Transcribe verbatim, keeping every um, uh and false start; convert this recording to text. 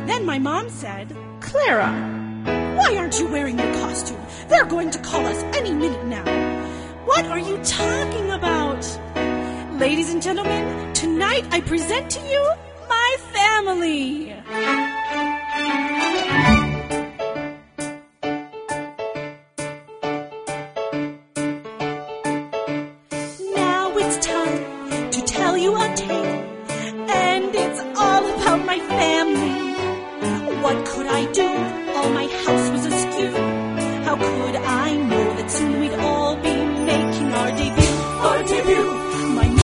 Then my mom said, "Clara, why aren't you wearing your costume? They're going to call us any minute now." "What are you talking about?" "Ladies and gentlemen, tonight I present to you my family."